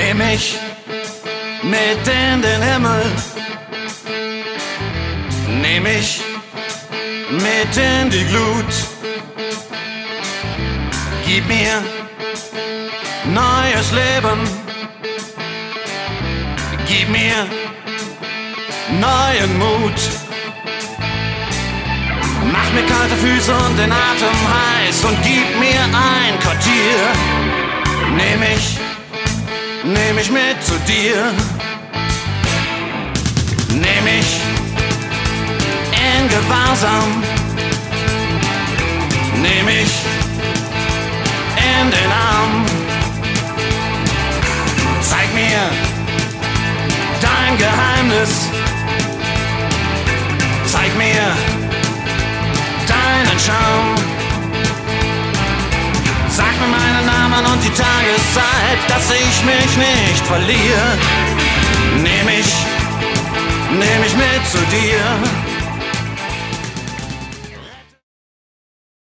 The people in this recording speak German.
Nimm mich mit in den Himmel, nimm mich mit in die Glut, gib mir neues Leben, gib mir neuen Mut, mach mir kalte Füße und den Atem heiß und gib mir ein Quartier. Nimm mich mit zu dir, nimm mich in Gewahrsam, nimm mich in den Arm, zeig mir dein Geheimnis, zeig mir deinen Charme, sag mir meinen Namen und die Tageszeit, dass ich mich nicht verliere. Nimm mich mit zu dir.